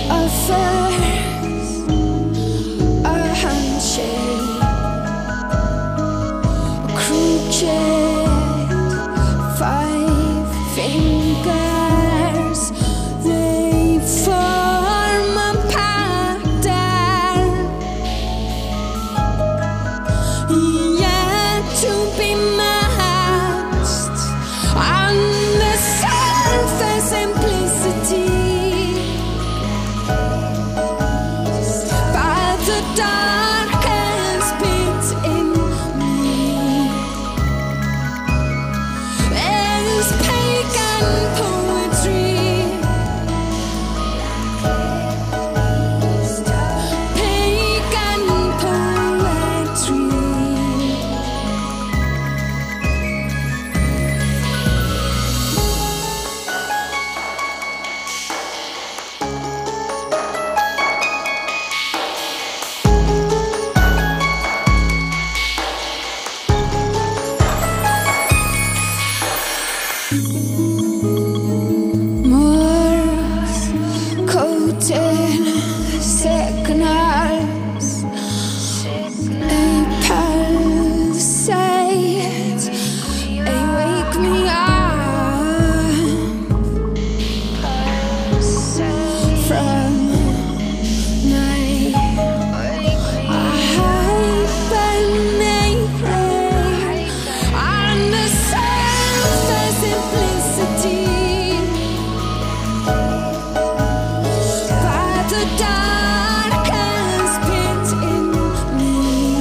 First, a handshake, crooked 5 fingers, they form a pattern, yet to be masked on the surface simplicity. Darkest pit in me is pagan poetry. Pagan poetry. Moors coated signals, a palisade, they wake me up from night. Hibernate on the surface simplicity. Darkest pit in me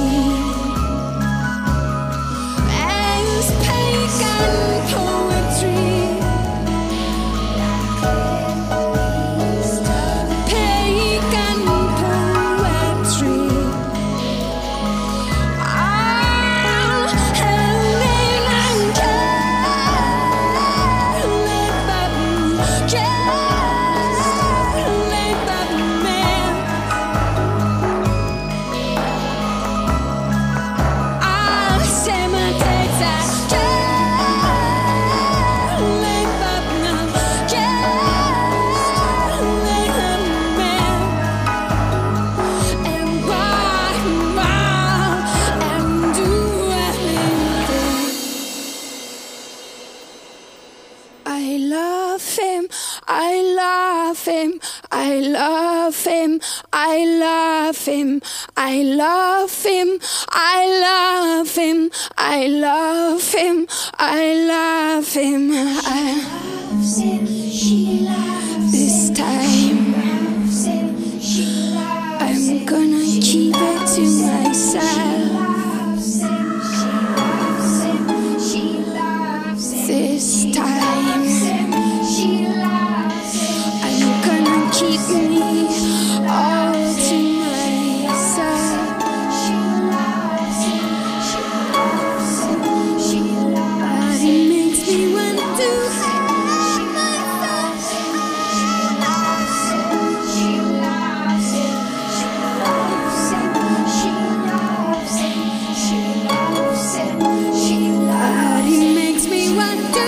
is pagan poetry. Pagan poetry. Helen and I love him, I love him, I love him, I love him, I love him, I love him, I love him, I love him. This time I'm gonna keep it to myself. This time I'm gonna keep me all to myself. But it makes me want to hide myself. But it makes me want to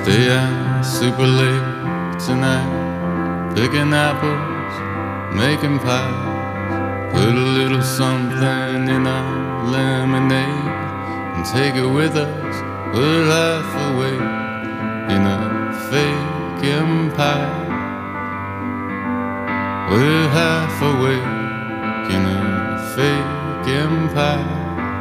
Stay out super late tonight, picking apples, making pies. Put a little something in our lemonade and take it with us. We're half awake in a fake empire. We're half awake in a fake empire.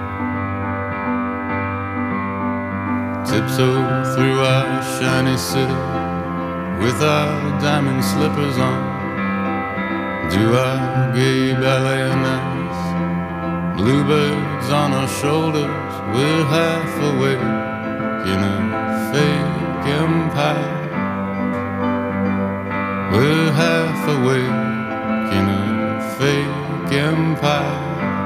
Tiptoe through our shiny city with our diamond slippers on. Do our gay ballet nights, bluebirds on our shoulders. We're half awake in a fake empire. We're half awake in a fake empire.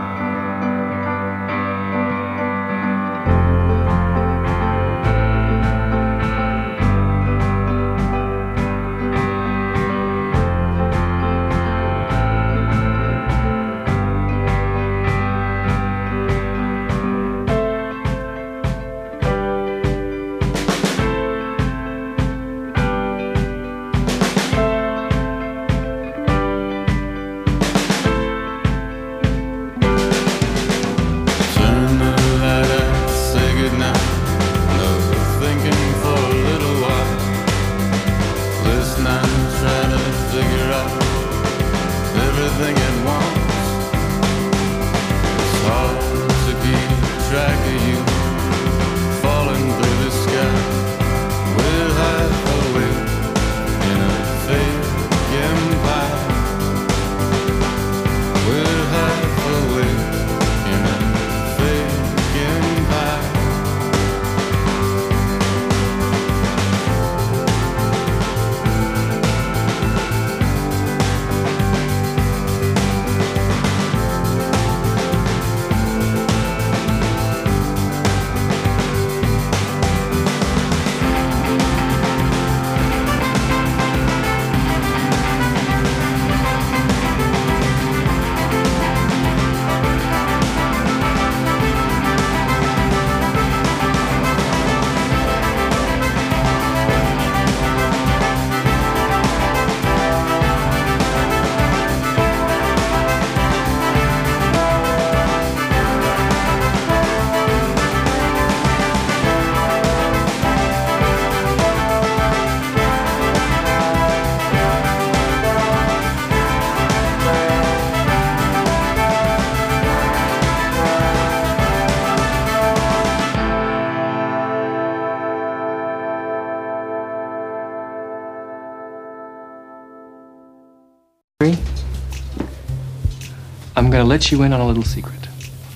I'm gonna let you in on a little secret.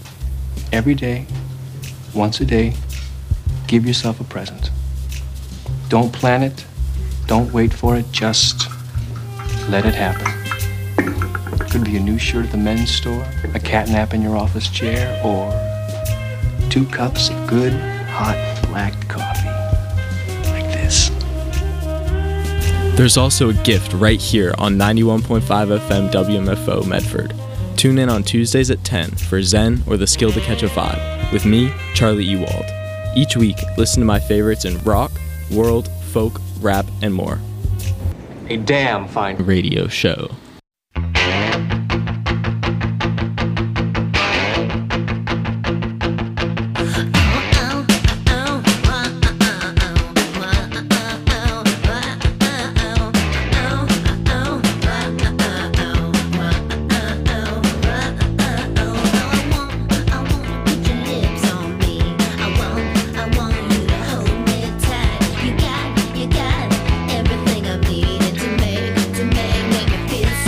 Every day, once a day, give yourself a present. Don't plan it, don't wait for it, just let it happen. Could be a new shirt at the men's store, a cat nap in your office chair, or 2 cups of good, hot, black coffee. Like this. There's also a gift right here on 91.5 FM WMFO Medford. Tune in on Tuesdays at 10 for Zen or the Skill to Catch a Vibe with me, Charlie Ewald. Each week, listen to my favorites in rock, world, folk, rap, and more. A damn fine Radio show. You got everything I needed to make me feel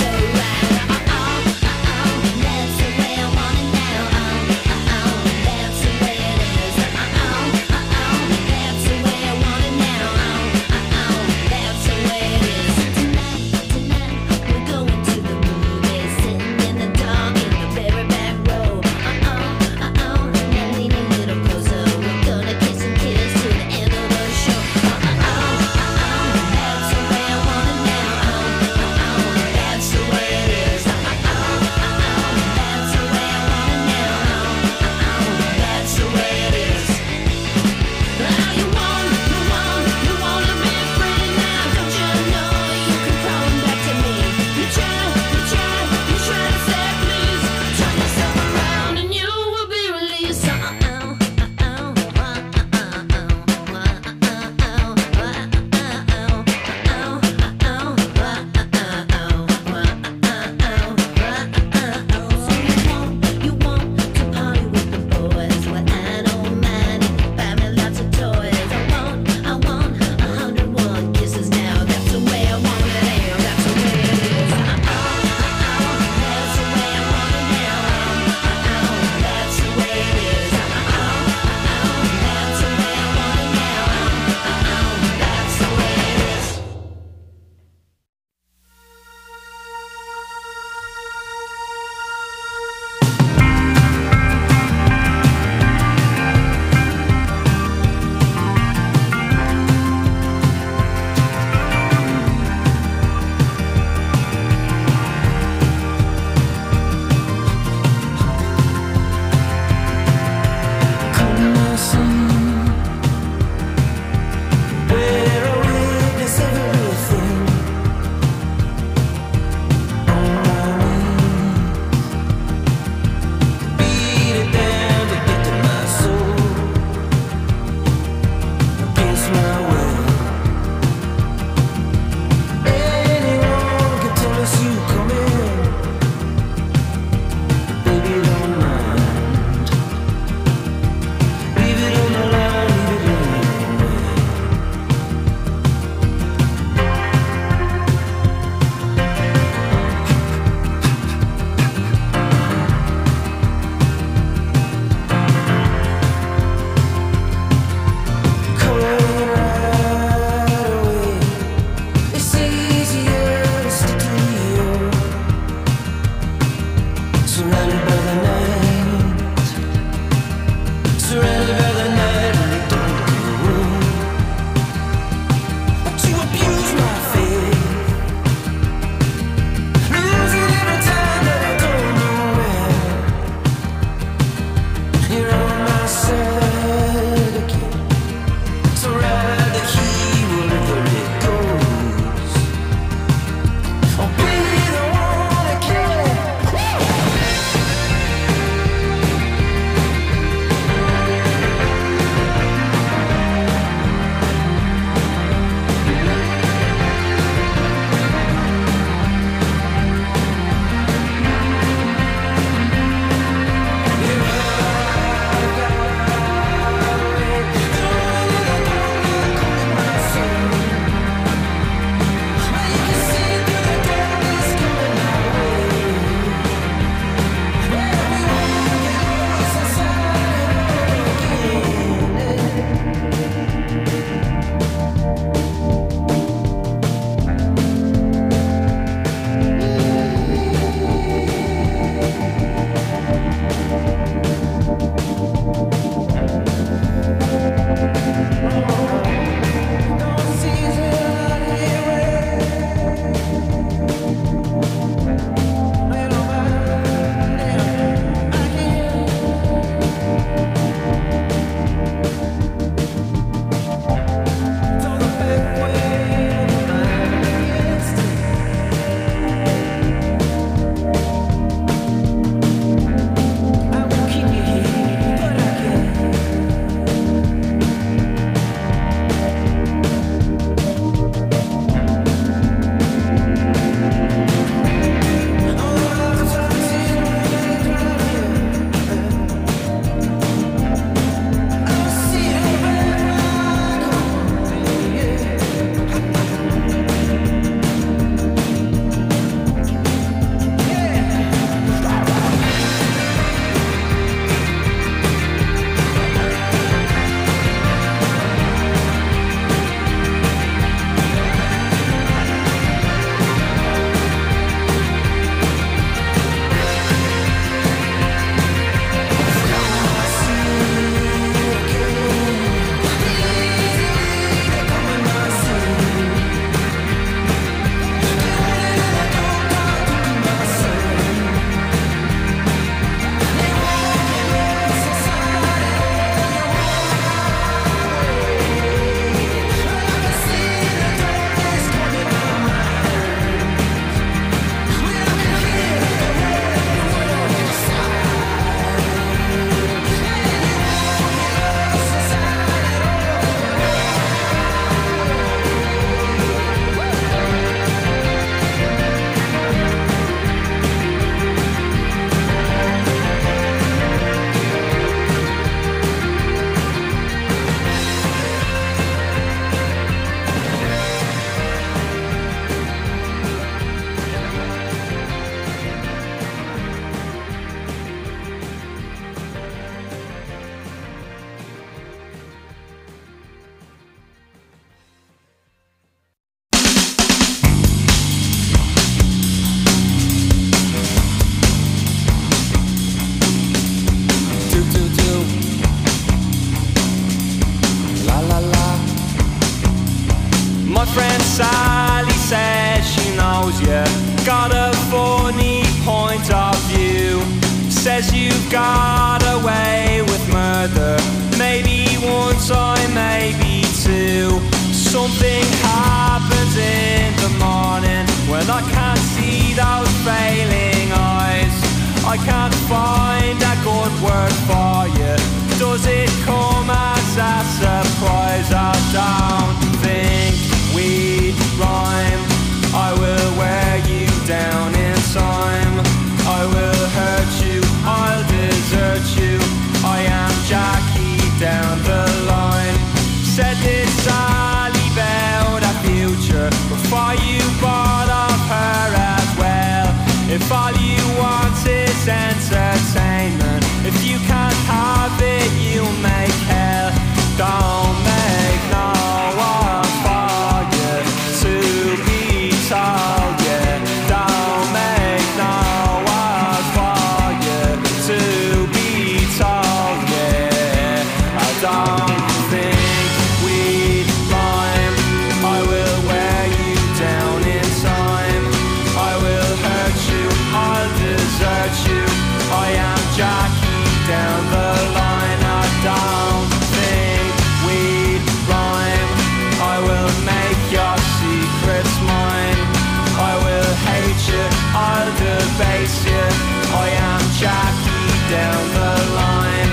says you've got away with murder. Maybe one time, maybe two. Something happens in the morning when I can't see those failing eyes. I can't find a good word for you. Does it come as a surprise? I don't think we'd rhyme. I will wear you down in time. I will hurt you, I'll desert you. I am Jackie down the line. Said this Sally about a future before you bought off her as well. If all you want is entertainment, if you can't have it, you make hell. Don't make no one for you to be told, yeah. Don't make no one for you to be told, yeah. I don't think we'd rhyme. I will wear you down in time. I will hurt you, I'll desert you. I am Jackie down the line. I don't think we'd rhyme. I will make your secrets mine. I will hate you, I'll debase you. I am Jackie down the line.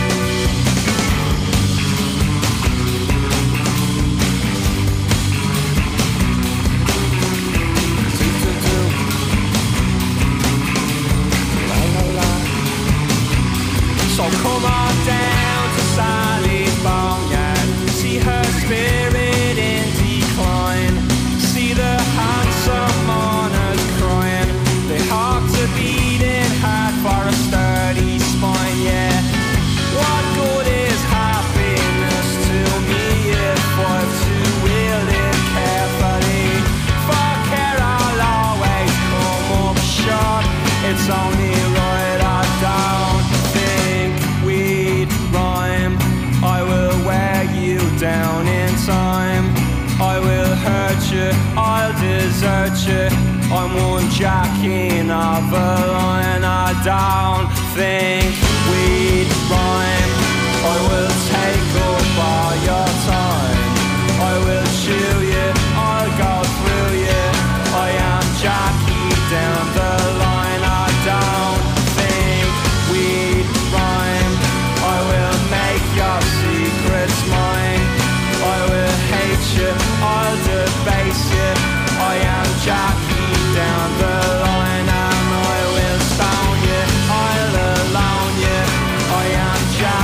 So come on down to Sally's boneyard. See her spirit in decline. See the handsome mourners crying. They have to beating hard for a sturdy spine, yeah. What good is happiness to me if I'm to wield it carefully? For care I'll always come up short. It's only right I don't think we'd rhyme. I will wear you down in time. I will hurt you, I'll desert you. I'm one Jackie of a line. I don't think we'd rhyme. I will take up all your time. I will chew you, I'll go through you. I am Jackie down the line. I don't think we'd rhyme. I will make your secrets mine. I will hate you, I'll debase you. I am Jackie down the line. And I will stone you, I'll alone you. I am Jackie.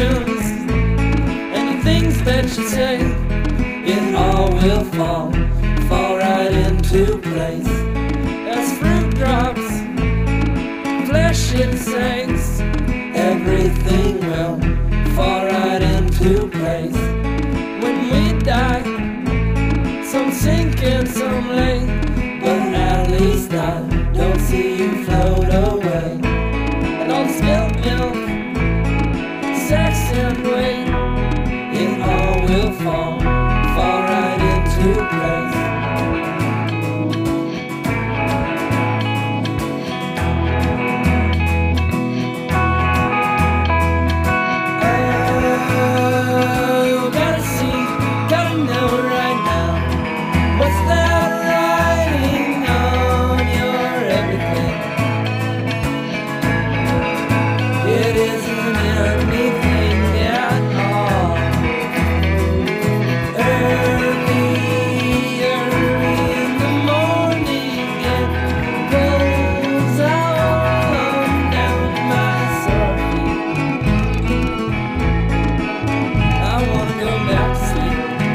emotions and the things that you say, it all will fall right into place. As fruit drops, flesh it sinks, everything will fall right into place. When we die, some sink and some lay, but at least I don't see you float away. And all the spilled milk, sex and weight, it all will fall right into place. Oh, gotta see, gotta know right now, what's that writing on your everything? It isn't anything at all. Early in the morning, it goes on down my sore feet. I wanna go back to sleep.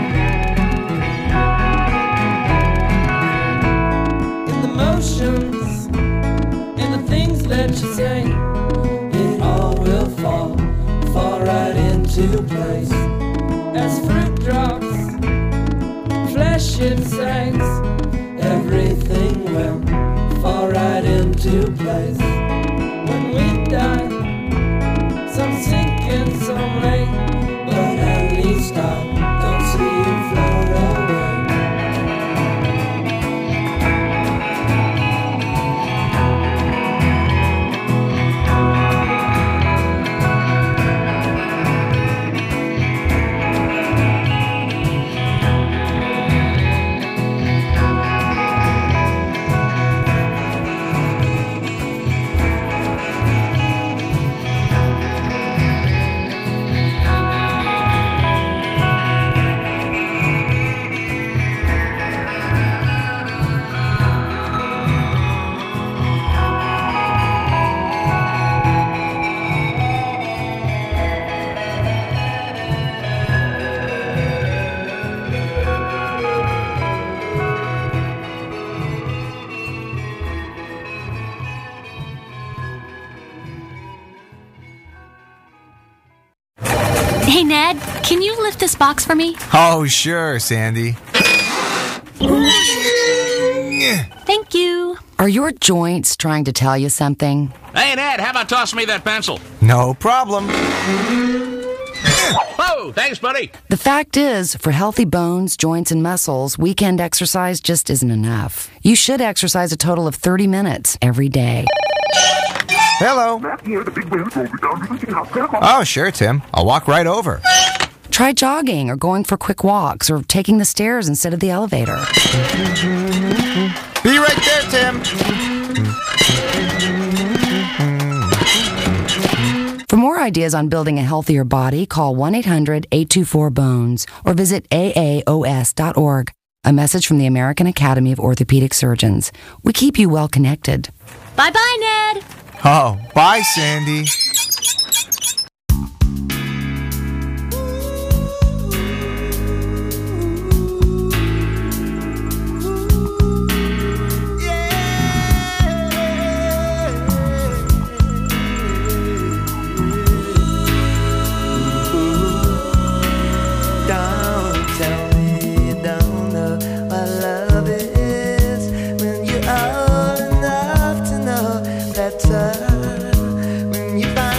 In the motions and the things that you say, it all will fall right into place. As fruit drops, flesh it sinks, everything will fall right into place. When we die, some sink and some lay, but at least I don't see you float away. Hey, Ned, can you lift this box for me? Oh, sure, Sandy. Thank you. Are your joints trying to tell you something? Hey, Ned, how about tossing me that pencil? No problem. Whoa, thanks, buddy. The fact is, for healthy bones, joints, and muscles, weekend exercise just isn't enough. You should exercise a total of 30 minutes every day. Hello. Oh, sure, Tim. I'll walk right over. Try jogging or going for quick walks or taking the stairs instead of the elevator. Be right there, Tim. For more ideas on building a healthier body, call 1-800-824-BONES or visit aaos.org. A message from the American Academy of Orthopedic Surgeons. We keep you well connected. Bye-bye, Ned. Oh, bye, Sandy. When you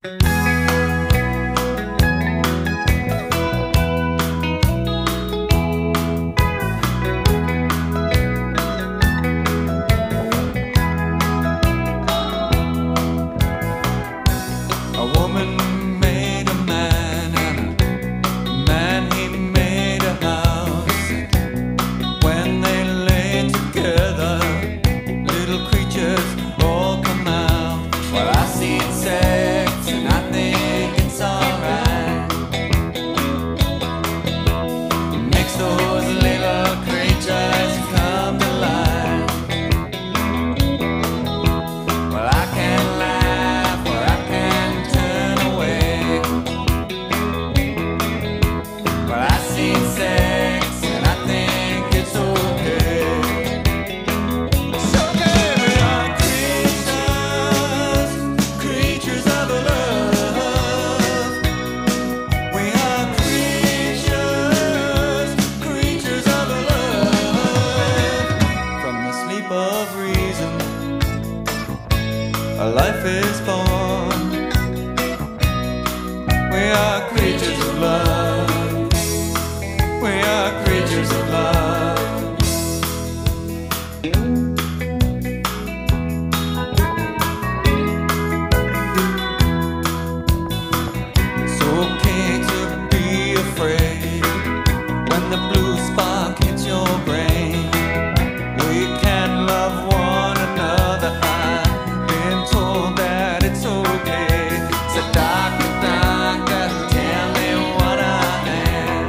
A woman made a man, and a man he made a house. When they lay together, little creatures all come out. Well, I see sex and I think it's alright. It makes those little creatures come to life. Well, I can't laugh or I can't turn away. Well, I see sex and I think it's okay. It's okay, we are creatures, creatures of love. We are creatures, creatures of love. From the sleep of reason, a life is born. We are creatures of love. We are creatures of love. It's okay to be afraid when the blue spark hits your brain. We can love one another. I've been told that it's okay. So doctor, doctor, tell me what I am.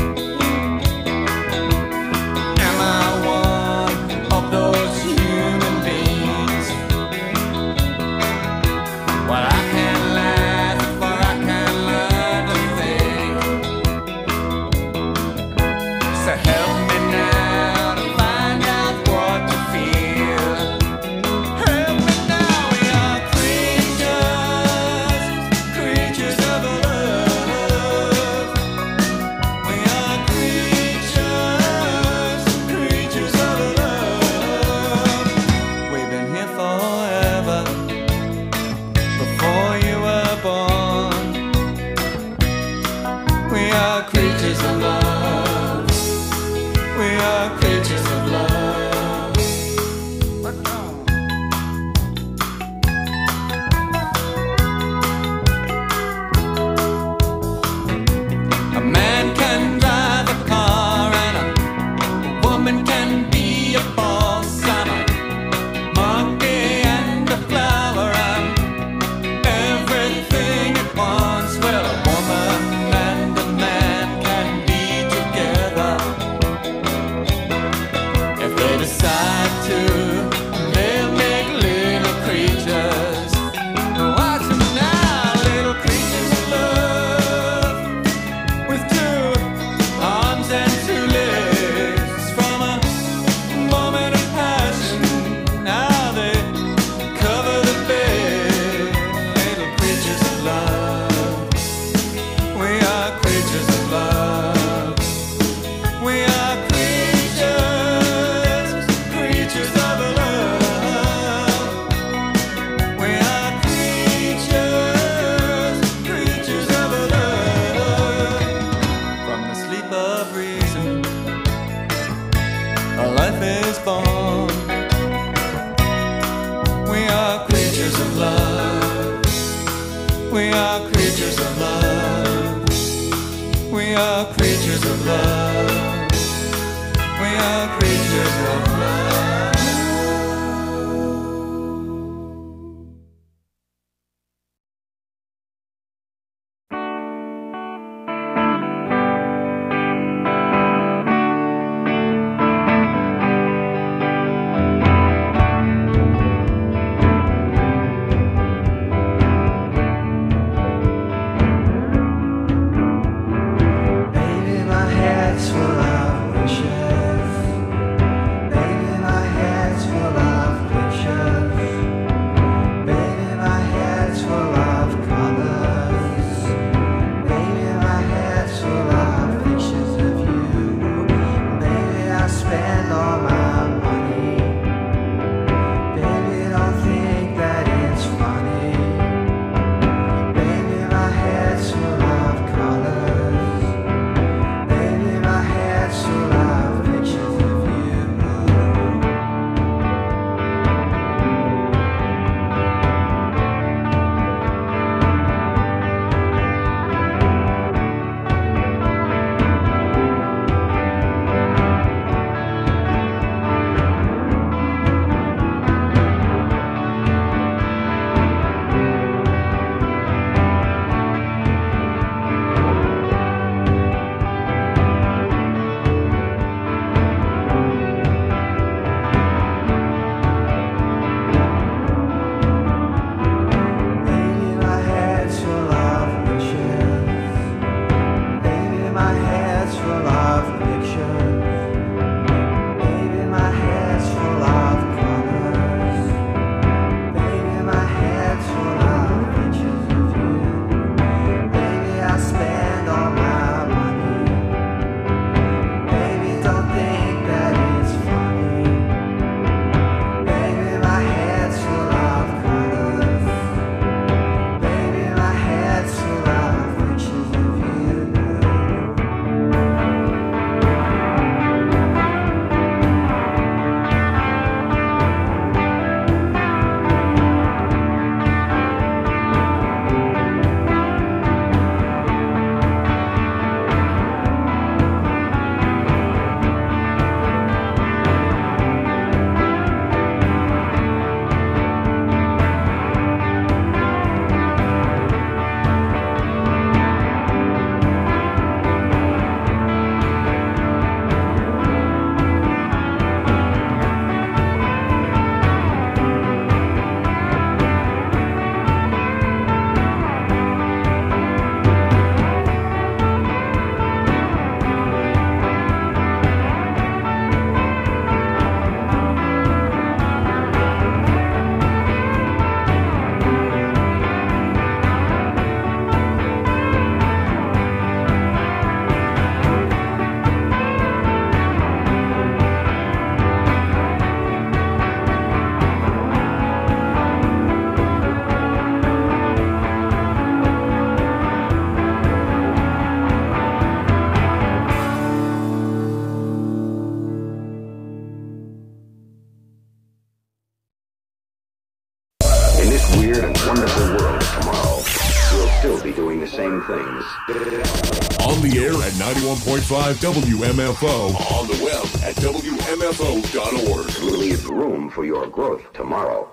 Am I one of those human beings? Well, I can't laugh or I can't learn to think. So help me now to find out what to feel. Help me now, we are creatures, creatures of love. We are creatures, creatures of love. We've been here forever, before you were born. We are creatures of love. We are creatures of love. A man can drive a car and a woman can be a boss. I'm a monkey and a flower. I'm everything at once. Well, a woman and a man can be together if they decide to. They'll make little creatures. Watch them now, little creatures of love, with two arms and two legs. From a moment of passion, now they cover the bed. Little creatures of love. We are creatures of love. We are creatures, creatures of love. We are creatures, creatures of love. From the sleep of reason, a life is born. We are creatures of love. We are creatures of love. We are creatures of love. We are creatures of love. this weird and wonderful world tomorrow, we'll still be doing the same things. On the air at 91.5 WMFO. On the web at WMFO.org. Leave room for your growth tomorrow.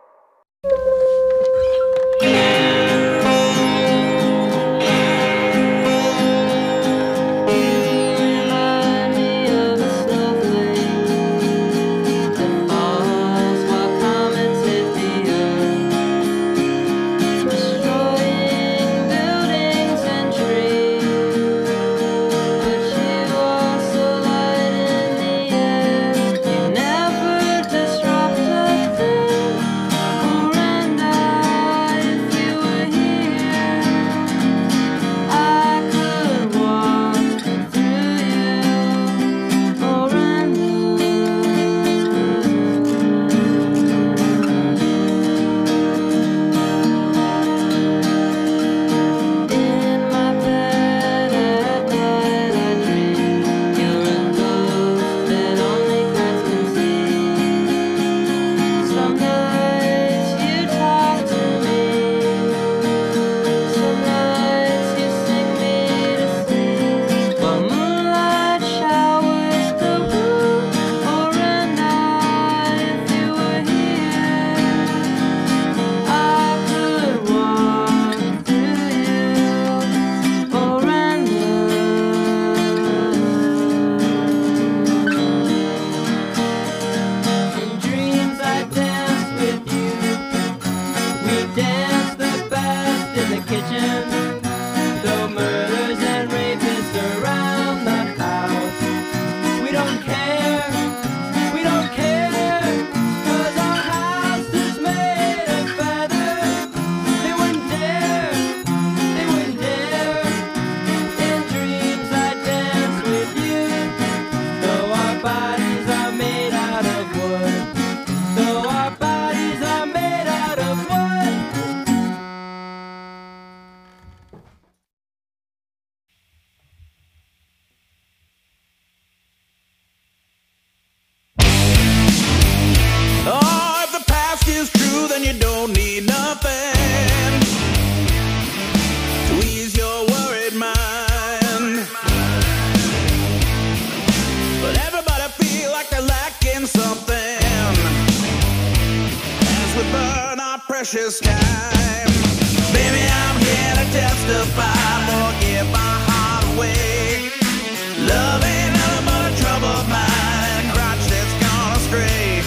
Precious time. Baby, I'm here to testify. Forgive my heart away. Love ain't nothing but a troubled mind and a crotch that's gone astray.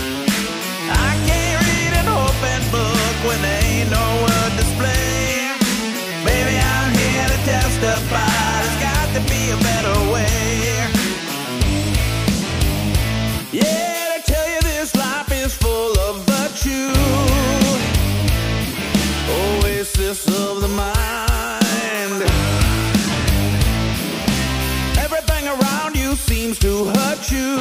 I can't read an open book when there ain't no word display. Baby, I'm here to testify. There's got to be a better way. Yeah, to tell you this life is full of virtue. Oasis of the mind. Everything around you seems to hurt you.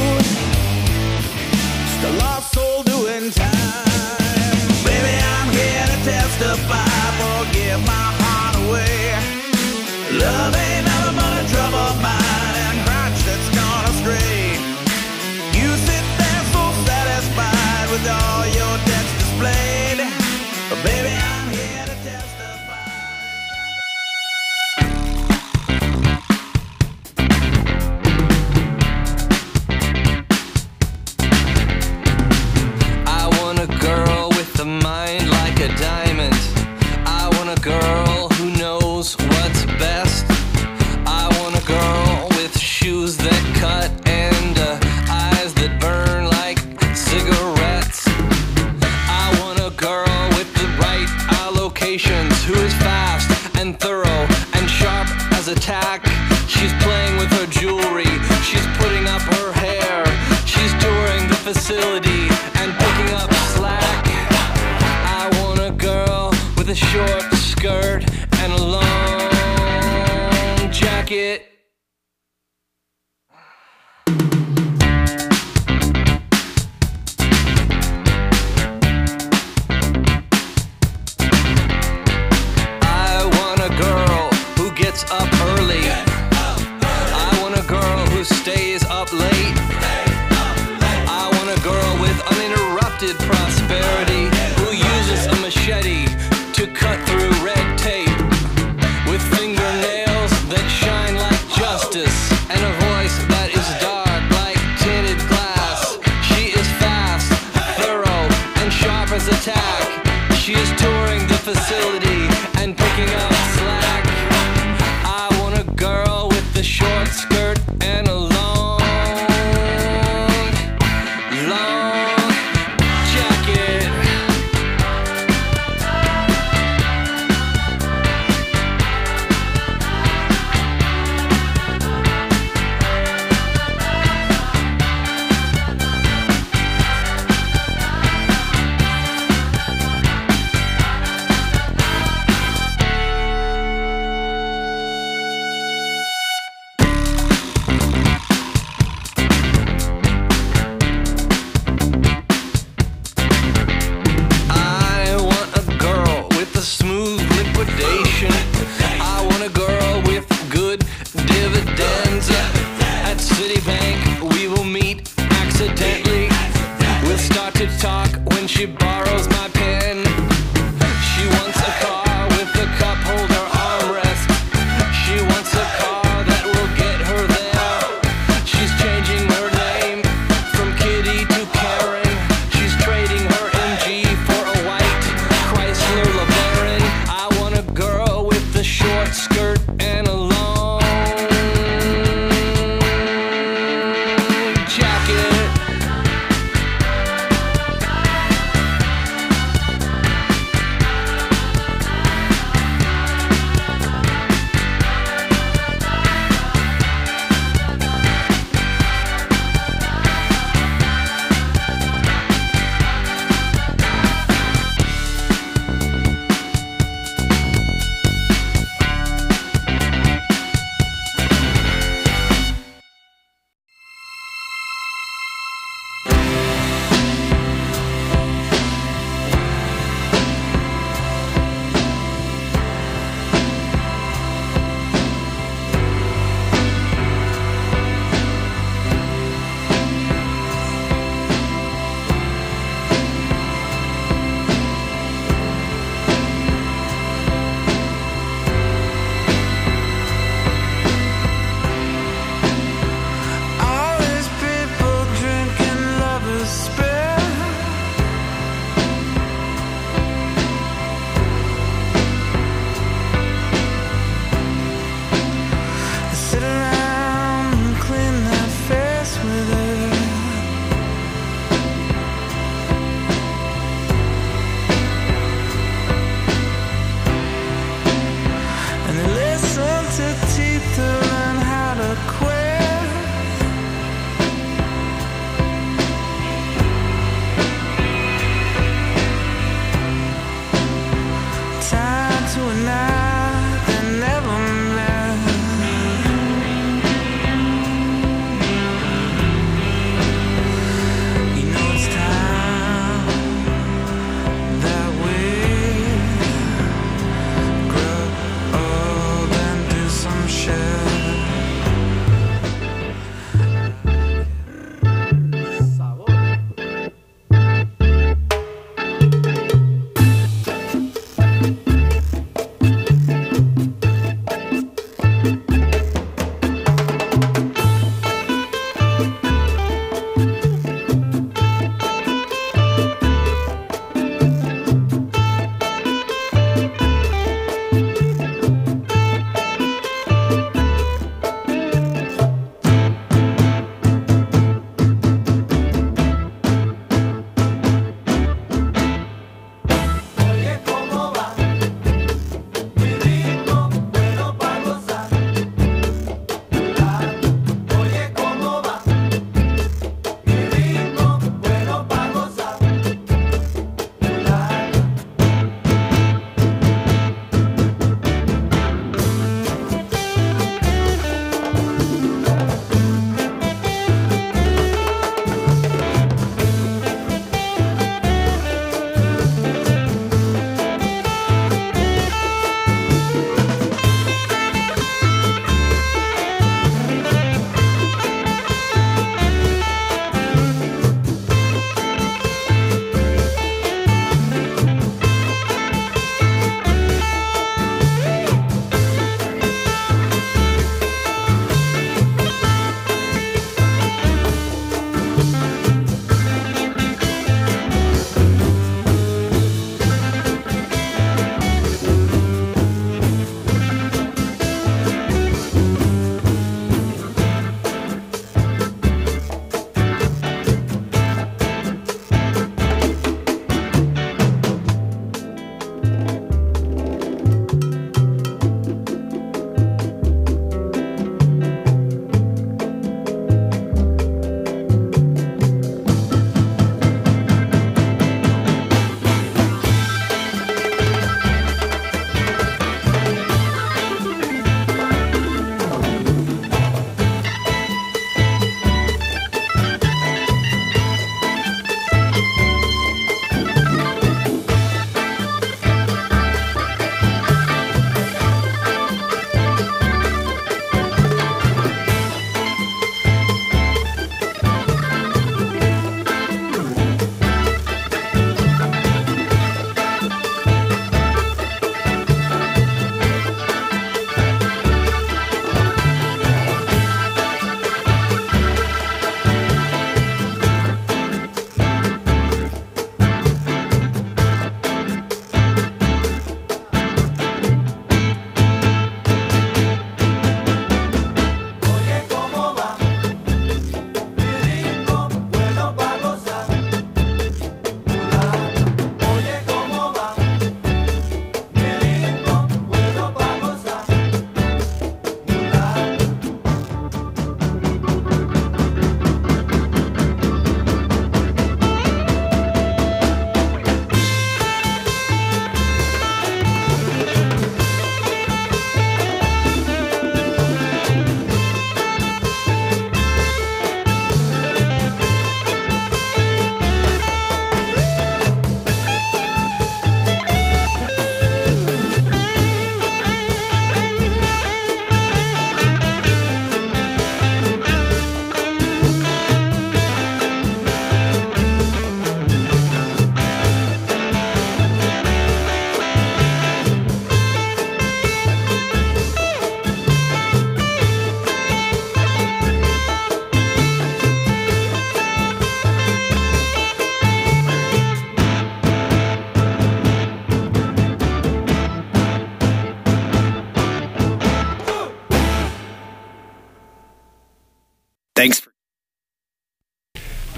Just a lost soul doing time. Baby, I'm here to testify. Forgive my heart away. Love ain't nothing but a troubled mind and a crotch that's gone astray. You sit there so satisfied with all your debts displayed. But baby, I'm here to testify. I want a girl with a mind like a diamond. I want a girl who knows what's best. I want a girl with shoes that cut and eyes that burn like cigarettes. I want a girl with the right allocations, who is fast and thorough and sharp as a tack. She's playing with her jewelry, she's putting up her hair, she's touring the facility and picking up slack. I want a girl with a short skirt and a long jacket. I want a girl who gets up early. I want a girl who stays up late. I want a girl with uninterrupted prosperity, who uses a She is touring the facility and picking up slack. I want a girl with a short skirt and a long jacket.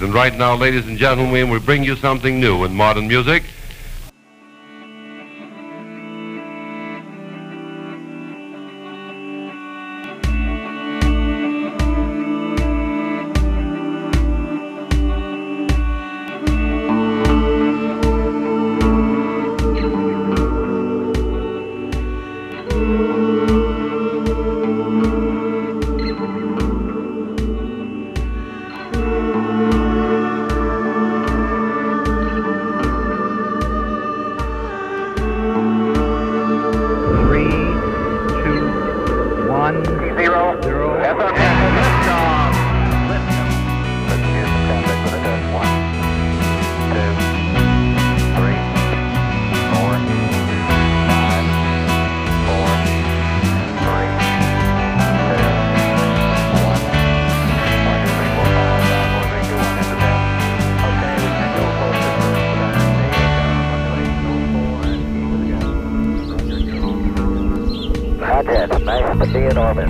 And right now, ladies and gentlemen, we bring you something new in modern music. Nice to be in orbit.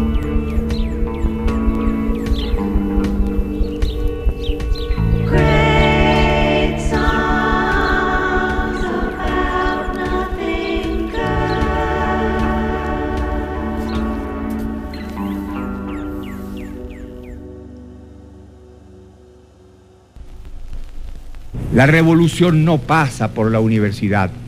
Great songs about nothing La revolución no pasa por la universidad.